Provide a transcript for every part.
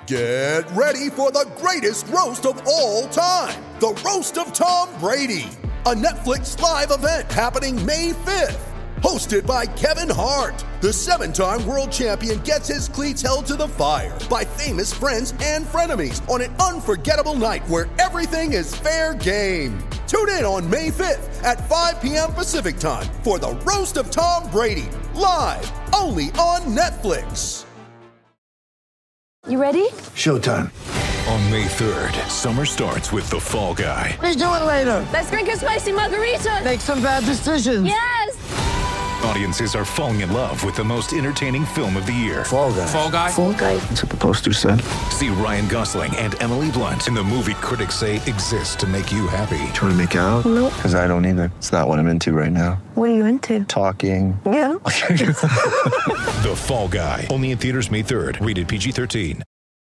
Get ready for the greatest roast of all time, the Roast of Tom Brady, a Netflix live event happening May 5th. Hosted by Kevin Hart, the 7-time world champion gets his cleats held to the fire by famous friends and frenemies on an unforgettable night where everything is fair game. Tune in on May 5th at 5 p.m. Pacific time for the Roast of Tom Brady, live only on Netflix. You ready? Showtime. On May 3rd, summer starts with The Fall Guy. Let's do it later. Let's drink a spicy margarita. Make some bad decisions. Yes! Audiences are falling in love with the most entertaining film of the year. Fall Guy. Fall Guy? Fall Guy. That's what the poster said. See Ryan Gosling and Emily Blunt in the movie critics say exists to make you happy. Trying to make it out? Nope. Because I don't either. It's not what I'm into right now. What are you into? Talking. Yeah. The Fall Guy. Only in theaters May 3rd. Rated PG-13.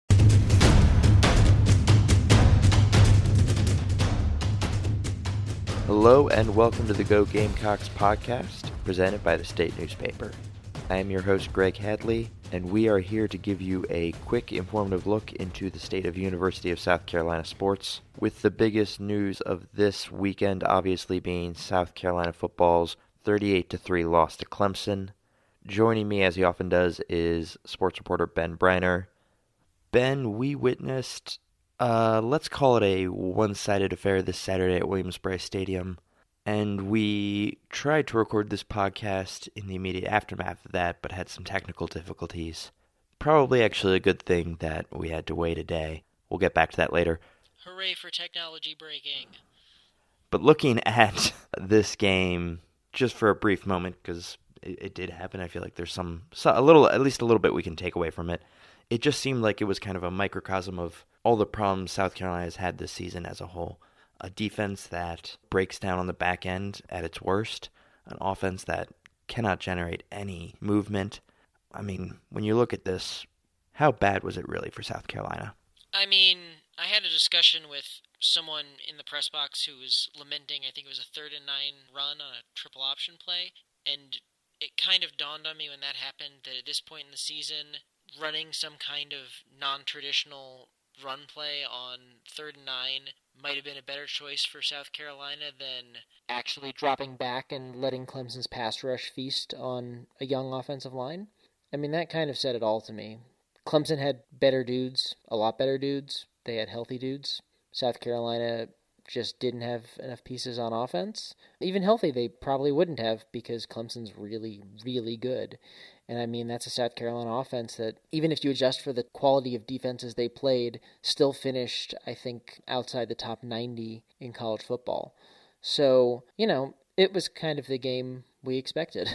Hello and welcome to the Go Gamecocks podcast, presented by the State Newspaper. I am your host, Greg Hadley, and we are here to give you a quick, informative look into the state of University of South Carolina sports, with the biggest news of this weekend obviously being South Carolina football's 38-3 loss to Clemson. Joining me, as he often does, is sports reporter Ben Briner. Ben, we witnessed let's call it a one-sided affair this Saturday at Williams-Brice Stadium, and we tried to record this podcast in the immediate aftermath of that, but had some technical difficulties. Probably actually a good thing that we had to wait a day. We'll get back to that later. Hooray for technology breaking. But looking at this game, just for a brief moment, because it did happen, I feel like there's at least a little bit we can take away from it. It just seemed like it was kind of a microcosm of all the problems South Carolina has had this season as a whole. A defense that breaks down on the back end at its worst. An offense that cannot generate any movement. I mean, when you look at this, how bad was it really for South Carolina? I mean, I had a discussion with someone in the press box who was lamenting, I think it was a 3rd and 9 run on a triple option play, and it kind of dawned on me when that happened that at this point in the season, running some kind of non-traditional run play on 3rd and 9 might have been a better choice for South Carolina than actually dropping back and letting Clemson's pass rush feast on a young offensive line. I mean, that kind of said it all to me. Clemson had better dudes, a lot better dudes. They had healthy dudes. South Carolina just didn't have enough pieces on offense. Even healthy, they probably wouldn't have, because Clemson's really, really good. And I mean, that's a South Carolina offense that, even if you adjust for the quality of defenses they played, still finished, I think, outside the top 90 in college football. So, it was kind of the game we expected.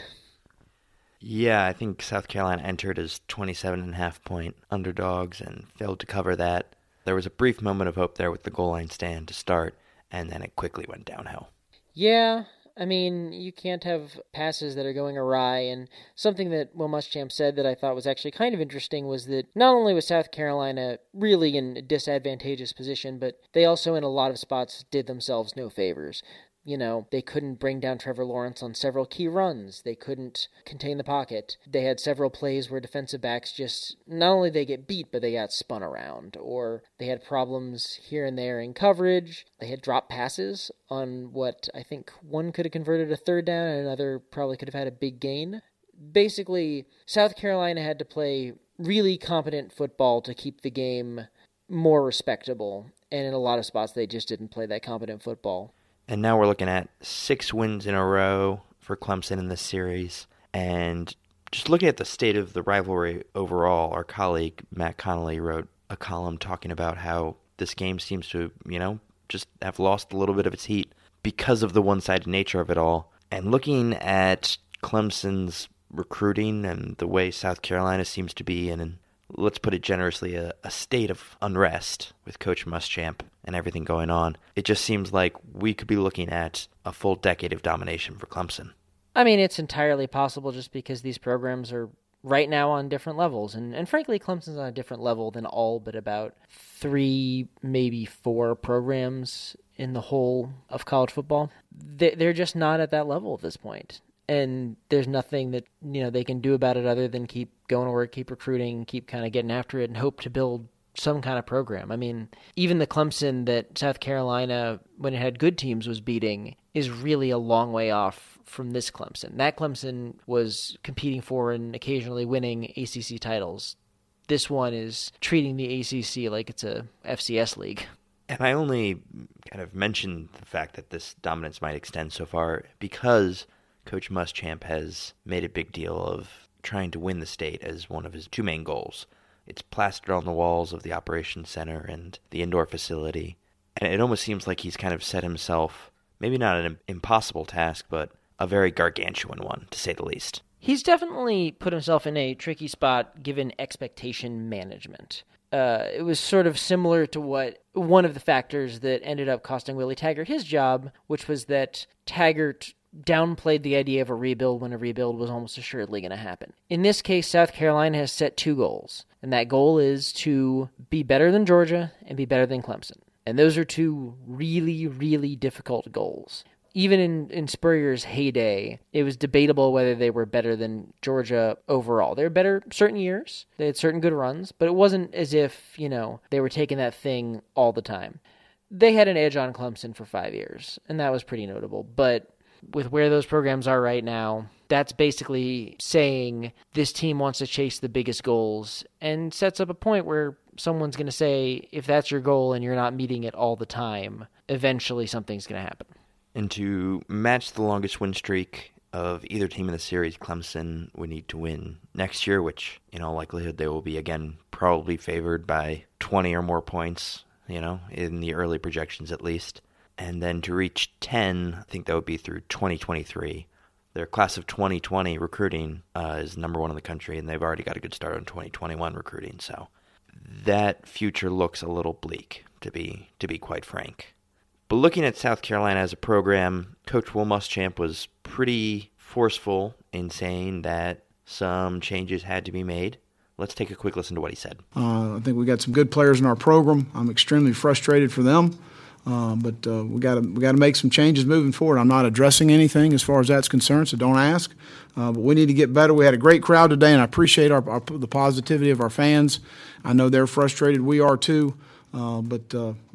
Yeah, I think South Carolina entered as 27.5-point underdogs and failed to cover that. There was a brief moment of hope there with the goal line stand to start, and then it quickly went downhill. Yeah, I mean, you can't have passes that are going awry, and something that Will Muschamp said that I thought was actually kind of interesting was that not only was South Carolina really in a disadvantageous position, but they also in a lot of spots did themselves no favors. They couldn't bring down Trevor Lawrence on several key runs. They couldn't contain the pocket. They had several plays where defensive backs just, not only they get beat, but they got spun around. Or they had problems here and there in coverage. They had dropped passes on what I think one could have converted a 3rd down and another probably could have had a big gain. Basically, South Carolina had to play really competent football to keep the game more respectable. And in a lot of spots, they just didn't play that competent football. And now we're looking at 6 wins in a row for Clemson in this series. And just looking at the state of the rivalry overall, our colleague Matt Connolly wrote a column talking about how this game seems to, just have lost a little bit of its heat because of the one-sided nature of it all. And looking at Clemson's recruiting and the way South Carolina seems to be in, let's put it generously, a state of unrest with Coach Muschamp and everything going on, it just seems like we could be looking at a full decade of domination for Clemson. I mean, it's entirely possible just because these programs are right now on different levels. And frankly, Clemson's on a different level than all but about 3, maybe 4 programs in the whole of college football. They're just not at that level at this point. And there's nothing that, they can do about it other than keep going to work, keep recruiting, keep kind of getting after it, and hope to build some kind of program. I mean, even the Clemson that South Carolina, when it had good teams, was beating is really a long way off from this Clemson. That Clemson was competing for and occasionally winning ACC titles. This one is treating the ACC like it's a FCS league. And I only kind of mentioned the fact that this dominance might extend so far because Coach Muschamp has made a big deal of trying to win the state as one of his two main goals. It's plastered on the walls of the operations center and the indoor facility. And it almost seems like he's kind of set himself, maybe not an impossible task, but a very gargantuan one, to say the least. He's definitely put himself in a tricky spot given expectation management. It was sort of similar to what one of the factors that ended up costing Willie Taggart his job, which was that Taggart downplayed the idea of a rebuild when a rebuild was almost assuredly going to happen. In this case, South Carolina has set two goals, and that goal is to be better than Georgia and be better than Clemson. And those are two really, really difficult goals. Even in Spurrier's heyday, it was debatable whether they were better than Georgia overall. They were better certain years. They had certain good runs, but it wasn't as if, they were taking that thing all the time. They had an edge on Clemson for 5 years, and that was pretty notable. But with where those programs are right now, that's basically saying this team wants to chase the biggest goals and sets up a point where someone's going to say, if that's your goal and you're not meeting it all the time, eventually something's going to happen. And to match the longest win streak of either team in the series, Clemson would need to win next year, which in all likelihood they will be, again, probably favored by 20 or more points, in the early projections at least. And then to reach 10, I think that would be through 2023. Their class of 2020 recruiting is number one in the country, and they've already got a good start on 2021 recruiting. So that future looks a little bleak, to be quite frank. But looking at South Carolina as a program, Coach Will Muschamp was pretty forceful in saying that some changes had to be made. Let's take a quick listen to what he said. I think we got some good players in our program. I'm extremely frustrated for them, but we got to make some changes moving forward. I'm not addressing anything as far as that's concerned, so don't ask. But we need to get better. We had a great crowd today, and I appreciate the positivity of our fans. I know they're frustrated. We are too. But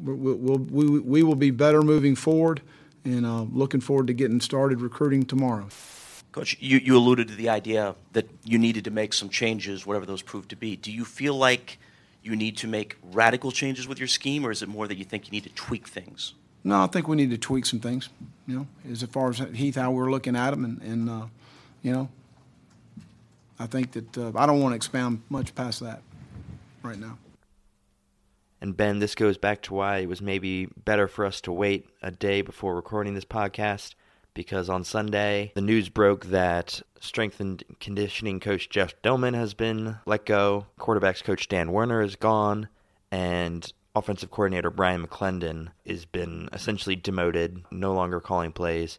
we will be better moving forward, and looking forward to getting started recruiting tomorrow. Coach, you alluded to the idea that you needed to make some changes, whatever those proved to be. Do you feel like you need to make radical changes with your scheme, or is it more that you think you need to tweak things? No, I think we need to tweak some things, as far as Heath, how we're looking at them, and I think that I don't want to expound much past that right now. And Ben, this goes back to why it was maybe better for us to wait a day before recording this podcast, because on Sunday, the news broke that strength and conditioning coach Jeff Dillman has been let go, quarterbacks coach Dan Werner is gone, and offensive coordinator Brian McClendon has been essentially demoted, no longer calling plays.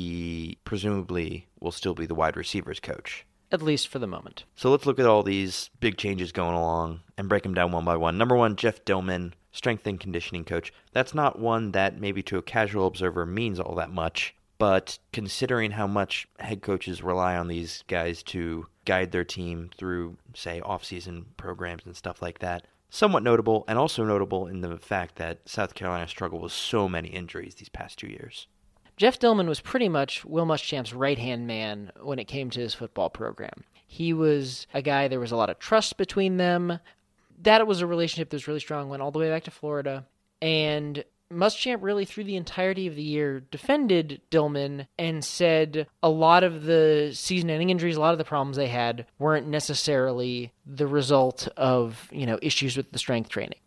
He presumably will still be the wide receivers coach. At least for the moment. So let's look at all these big changes going along and break them down one by one. Number one, Jeff Dillman, strength and conditioning coach. That's not one that maybe to a casual observer means all that much, but considering how much head coaches rely on these guys to guide their team through, say, off-season programs and stuff like that, somewhat notable, and also notable in the fact that South Carolina struggled with so many injuries these past 2 years. Jeff Dillman was pretty much Will Muschamp's right-hand man when it came to his football program. He was a guy, there was a lot of trust between them. That was a relationship that was really strong, went all the way back to Florida. And Muschamp really, through the entirety of the year, defended Dillman and said a lot of the season-ending injuries, a lot of the problems they had weren't necessarily the result of, issues with the strength training.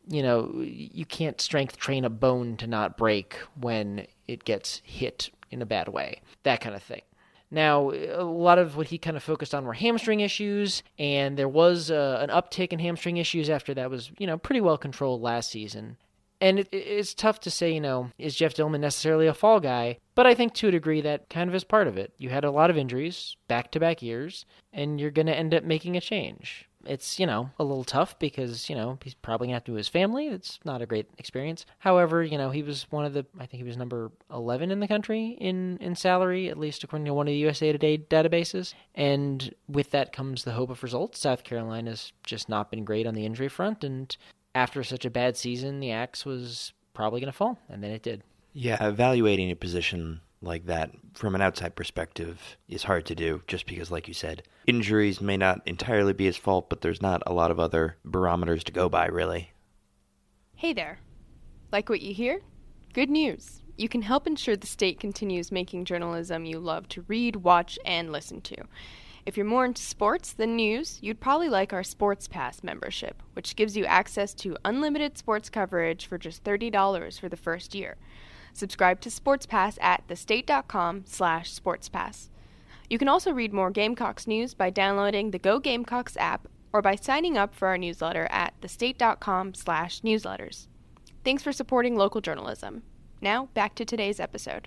You can't strength train a bone to not break when it gets hit in a bad way, that kind of thing. Now, a lot of what he kind of focused on were hamstring issues, and there was an uptick in hamstring issues after that was, pretty well controlled last season. And it's tough to say, is Jeff Dillman necessarily a fall guy? But I think to a degree that kind of is part of it. You had a lot of injuries, back-to-back years, and you're going to end up making a change. It's, a little tough because, he's probably going to have to do his family. It's not a great experience. However, he was I think he was number 11 in the country in salary, at least according to one of the USA Today databases. And with that comes the hope of results. South Carolina's just not been great on the injury front, and after such a bad season, the axe was probably going to fall, and then it did. Yeah, evaluating a position like that from an outside perspective is hard to do, just because, like you said, injuries may not entirely be his fault, but there's not a lot of other barometers to go by, really. Hey there. Like what you hear? Good news. You can help ensure the state continues making journalism you love to read, watch, and listen to. If you're more into sports than news, you'd probably like our Sports Pass membership, which gives you access to unlimited sports coverage for just $30 for the first year. Subscribe to Sports Pass at thestate.com/sportspass. You can also read more Gamecocks news by downloading the Go Gamecocks app or by signing up for our newsletter at thestate.com/newsletters. Thanks for supporting local journalism. Now, back to today's episode.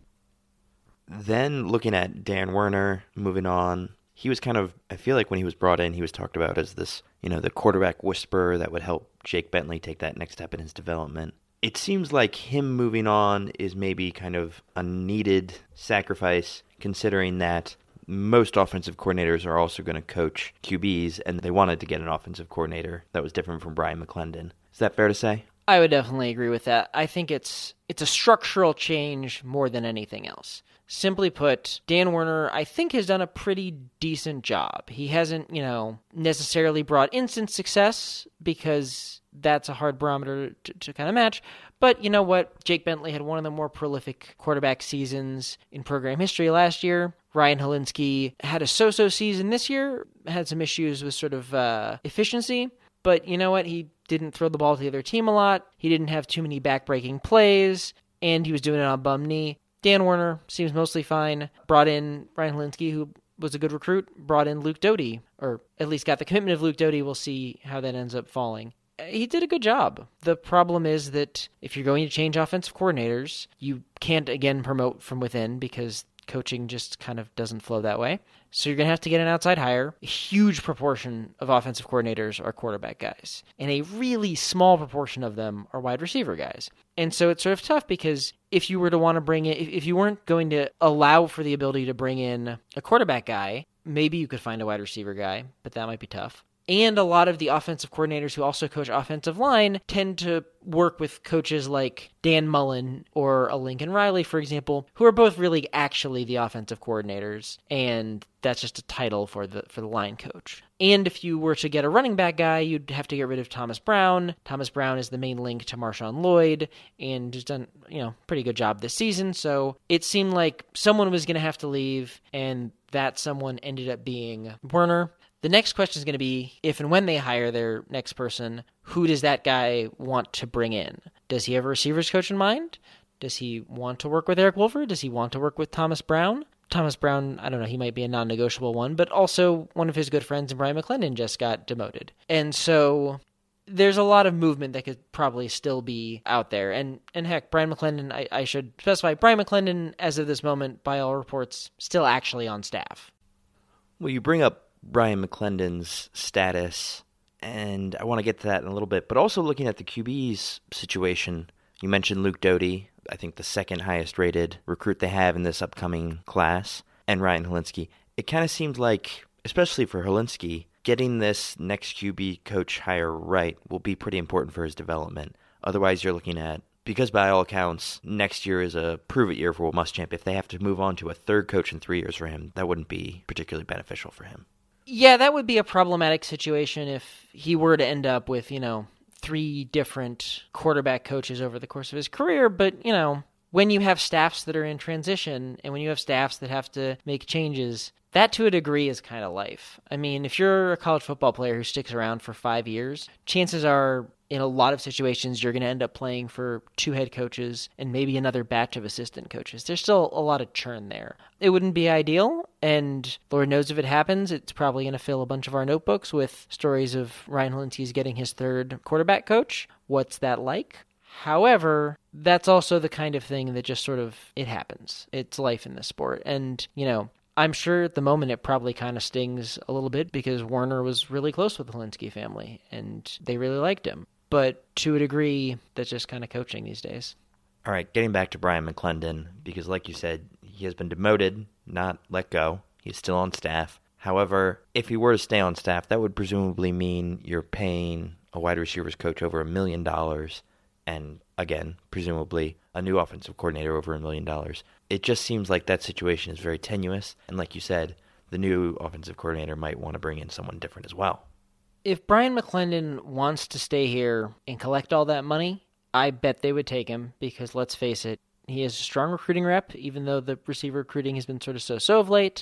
Then looking at Dan Werner, moving on, he was kind of, I feel like when he was brought in, he was talked about as this, the quarterback whisperer that would help Jake Bentley take that next step in his development. It seems like him moving on is maybe kind of a needed sacrifice, considering that most offensive coordinators are also going to coach QBs, and they wanted to get an offensive coordinator that was different from Brian McClendon. Is that fair to say? I would definitely agree with that. I think it's a structural change more than anything else. Simply put, Dan Werner, I think, has done a pretty decent job. He hasn't, necessarily brought instant success, because that's a hard barometer to kind of match. But you know what? Jake Bentley had one of the more prolific quarterback seasons in program history last year. Ryan Helinski had a so-so season this year, had some issues with sort of efficiency. But you know what? He didn't throw the ball to the other team a lot. He didn't have too many back-breaking plays, and he was doing it on a bum knee. Dan Werner seems mostly fine. Brought in Ryan Helinski, who was a good recruit. Brought in Luke Doty, or at least got the commitment of Luke Doty. We'll see how that ends up falling. He did a good job. The problem is that if you're going to change offensive coordinators, you can't again promote from within, because coaching just kind of doesn't flow that way. So you're going to have to get an outside hire. A huge proportion of offensive coordinators are quarterback guys, and a really small proportion of them are wide receiver guys. And so it's sort of tough, because if you were to want to bring in, if you weren't going to allow for the ability to bring in a quarterback guy, maybe you could find a wide receiver guy, but that might be tough. And a lot of the offensive coordinators who also coach offensive line tend to work with coaches like Dan Mullen or a Lincoln Riley, for example, who are both really actually the offensive coordinators, and that's just a title for the line coach. And if you were to get a running back guy, you'd have to get rid of Thomas Brown. Thomas Brown is the main link to Marshawn Lloyd, and has done, pretty good job this season. So it seemed like someone was going to have to leave, and that someone ended up being Werner. The next question is going to be, if and when they hire their next person, who does that guy want to bring in? Does he have a receivers coach in mind? Does he want to work with Eric Wolford? Does he want to work with Thomas Brown? Thomas Brown, I don't know, he might be a non-negotiable one, but also one of his good friends, Brian McClendon, just got demoted. And so there's a lot of movement that could probably still be out there. And heck, Brian McClendon, I should specify, Brian McClendon, as of this moment, by all reports, still actually on staff. Well, you bring up Brian McClendon's status, and I want to get to that in a little bit, but also looking at the QB's situation, you mentioned Luke Doty, I think the second highest rated recruit they have in this upcoming class, and Ryan Helinski. It kind of seems like, especially for Helinski, getting this next QB coach hire right will be pretty important for his development. Otherwise, you're looking at, because by all accounts, next year is a prove-it year for Will Muschamp. If they have to move on to a third coach in 3 years for him, that wouldn't be particularly beneficial for him. Yeah, that would be a problematic situation if he were to end up with, 3 different quarterback coaches over the course of his career. But, when you have staffs that are in transition, and when you have staffs that have to make changes, that to a degree is kind of life. I mean, if you're a college football player who sticks around for 5 years, chances are, in a lot of situations, you're going to end up playing for 2 head coaches and maybe another batch of assistant coaches. There's still a lot of churn there. It wouldn't be ideal, and Lord knows if it happens, it's probably going to fill a bunch of our notebooks with stories of Ryan Helinski's getting his 3rd quarterback coach. What's that like? However, that's also the kind of thing that just sort of, it happens. It's life in this sport. And, I'm sure at the moment it probably kind of stings a little bit, because Werner was really close with the Helinski family, and they really liked him. But to a degree, that's just kind of coaching these days. All right, getting back to Brian McClendon, because like you said, he has been demoted, not let go. He's still on staff. However, if he were to stay on staff, that would presumably mean you're paying a wide receivers coach over $1 million, and again, presumably, a new offensive coordinator over $1 million. It just seems like that situation is very tenuous, and like you said, the new offensive coordinator might want to bring in someone different as well. If Brian McClendon wants to stay here and collect all that money, I bet they would take him because, let's face it, he has a strong recruiting rep, even though the receiver recruiting has been sort of so-so of late,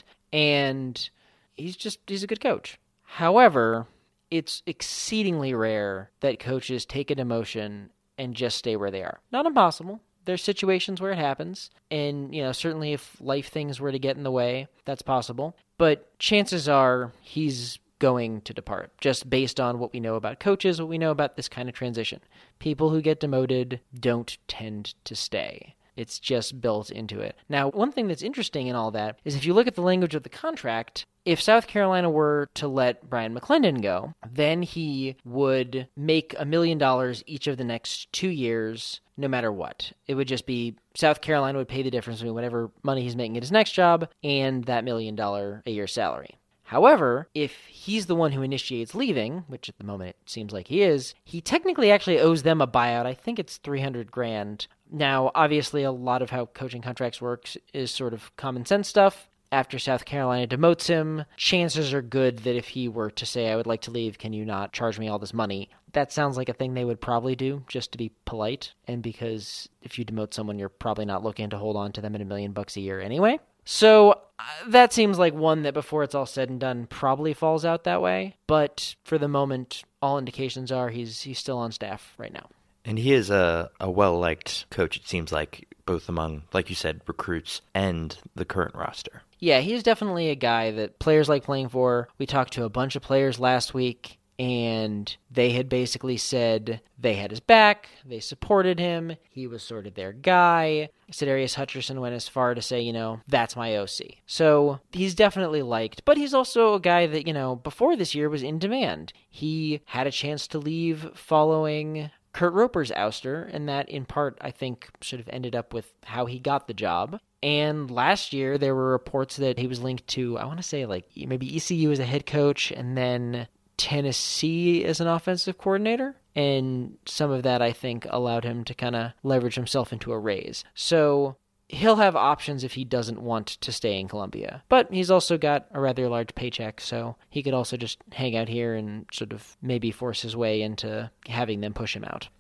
and he's a good coach. However, it's exceedingly rare that coaches take a demotion and just stay where they are. Not impossible. There's situations where it happens, and certainly if life things were to get in the way, that's possible. But chances are he's going to depart, just based on what we know about coaches, what we know about this kind of transition. People who get demoted don't tend to stay. It's just built into it. Now, one thing that's interesting in all that is if you look at the language of the contract, if South Carolina were to let Brian McClendon go, then he would make $1 million each of the next 2 years, no matter what. It would just be South Carolina would pay the difference between whatever money he's making at his next job and that $1 million a year salary. However, if he's the one who initiates leaving, which at the moment it seems like he is, he technically actually owes them a buyout. I think it's $300,000. Now, obviously, a lot of how coaching contracts works is sort of common sense stuff. After South Carolina demotes him, chances are good that if he were to say, I would like to leave, can you not charge me all this money? That sounds like a thing they would probably do, just to be polite, and because if you demote someone, you're probably not looking to hold on to them at $1 million a year anyway. So that seems like one that before it's all said and done probably falls out that way. But for the moment, all indications are he's still on staff right now. And he is a well-liked coach, it seems like, both among, like you said, recruits and the current roster. Yeah, he's definitely a guy that players like playing for. We talked to a bunch of players last week, and they had basically said they had his back, they supported him, he was sort of their guy. Sedarius Hutcherson went as far to say, that's my OC. So he's definitely liked, but he's also a guy that, before this year was in demand. He had a chance to leave following Kurt Roper's ouster, and that in part, I think, sort of ended up with how he got the job. And last year, there were reports that he was linked to, I want to say, like, maybe ECU as a head coach, and then Tennessee as an offensive coordinator. And some of that, I think, allowed him to kind of leverage himself into a raise. So he'll have options if he doesn't want to stay in Columbia. But he's also got a rather large paycheck, so he could also just hang out here and sort of maybe force his way into having them push him out.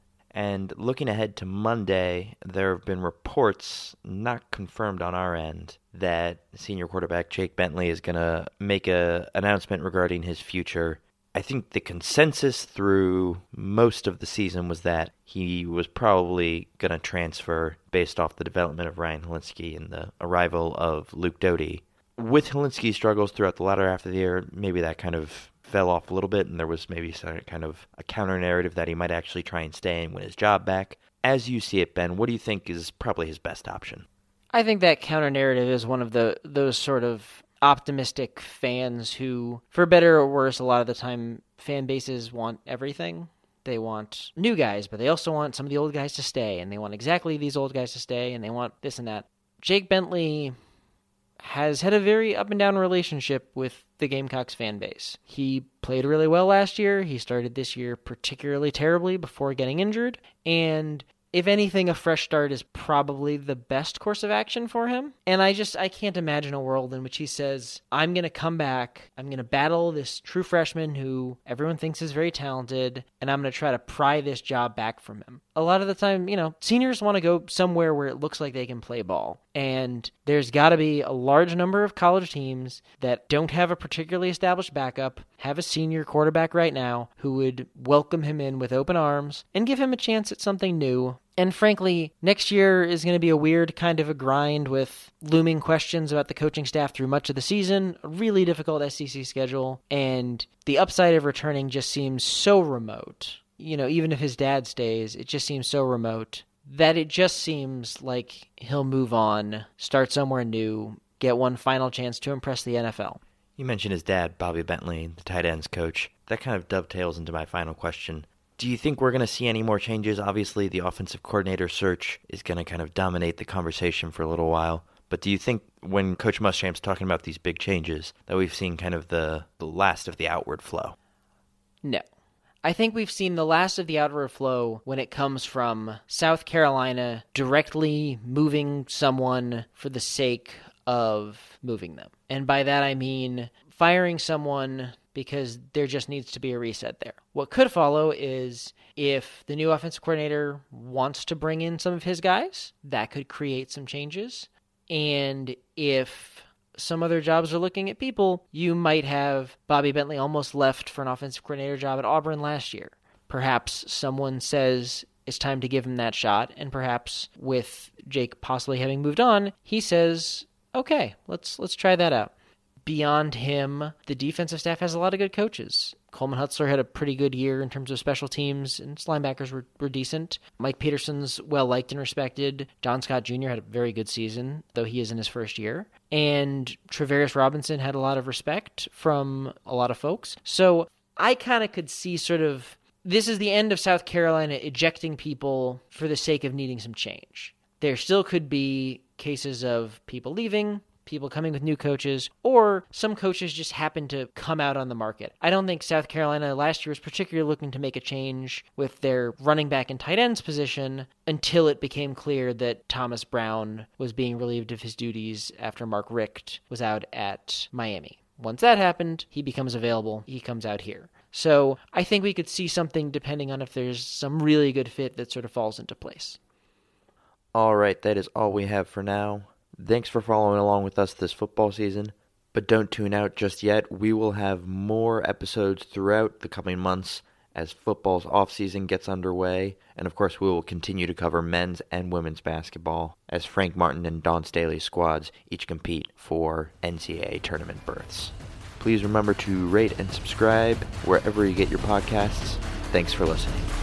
And looking ahead to Monday, there have been reports, not confirmed on our end, that senior quarterback Jake Bentley is going to make an announcement regarding his future. I think the consensus through most of the season was that he was probably going to transfer based off the development of Ryan Hilinski and the arrival of Luke Doty. With Hilinski's struggles throughout the latter half of the year, maybe that kind of fell off a little bit, and there was maybe some kind of a counter-narrative that he might actually try and stay and win his job back. As you see it, Ben, what do you think is probably his best option? I think that counter-narrative is one of those sort of optimistic fans who, for better or worse, a lot of the time fan bases want everything. They want new guys, but they also want some of the old guys to stay, and they want exactly these old guys to stay, and they want this and that. Jake Bentley has had a very up and down relationship with the Gamecocks fan base. He played really well last year. He started this year particularly terribly before getting injured, and if anything, a fresh start is probably the best course of action for him. And I can't imagine a world in which he says, I'm going to come back, I'm going to battle this true freshman who everyone thinks is very talented, and I'm going to try to pry this job back from him. A lot of the time, seniors want to go somewhere where it looks like they can play ball. And there's got to be a large number of college teams that don't have a particularly established backup, have a senior quarterback right now who would welcome him in with open arms and give him a chance at something new. And frankly, next year is going to be a weird kind of a grind with looming questions about the coaching staff through much of the season, a really difficult SEC schedule, and the upside of returning just seems so remote. Even if his dad stays, it just seems so remote that it just seems like he'll move on, start somewhere new, get one final chance to impress the NFL. You mentioned his dad, Bobby Bentley, the tight ends coach. That kind of dovetails into my final question. Do you think we're going to see any more changes? Obviously, the offensive coordinator search is going to kind of dominate the conversation for a little while. But do you think when Coach Muschamp's talking about these big changes that we've seen kind of the last of the outward flow? No. I think we've seen the last of the outward flow when it comes from South Carolina directly moving someone for the sake of moving them. And by that I mean firing someone because there just needs to be a reset there. What could follow is if the new offensive coordinator wants to bring in some of his guys, that could create some changes. And if some other jobs are looking at people, you might have Bobby Bentley almost left for an offensive coordinator job at Auburn last year. Perhaps someone says it's time to give him that shot, and perhaps with Jake possibly having moved on, he says, okay, let's try that out. Beyond him, the defensive staff has a lot of good coaches. Coleman Hutzler had a pretty good year in terms of special teams, and his linebackers were decent. Mike Peterson's well-liked and respected. John Scott Jr. had a very good season, though he is in his first year. And Travarius Robinson had a lot of respect from a lot of folks. So I kind of could see sort of, this is the end of South Carolina ejecting people for the sake of needing some change. There still could be cases of people leaving, people coming with new coaches, or some coaches just happen to come out on the market. I don't think South Carolina last year was particularly looking to make a change with their running back and tight ends position until it became clear that Thomas Brown was being relieved of his duties after Mark Richt was out at Miami. Once that happened, he becomes available. He comes out here. So I think we could see something depending on if there's some really good fit that sort of falls into place. All right, that is all we have for now. Thanks for following along with us this football season, but don't tune out just yet. We will have more episodes throughout the coming months as football's offseason gets underway, and of course we will continue to cover men's and women's basketball as Frank Martin and Dawn Staley's squads each compete for NCAA tournament berths. Please remember to rate and subscribe wherever you get your podcasts. Thanks for listening.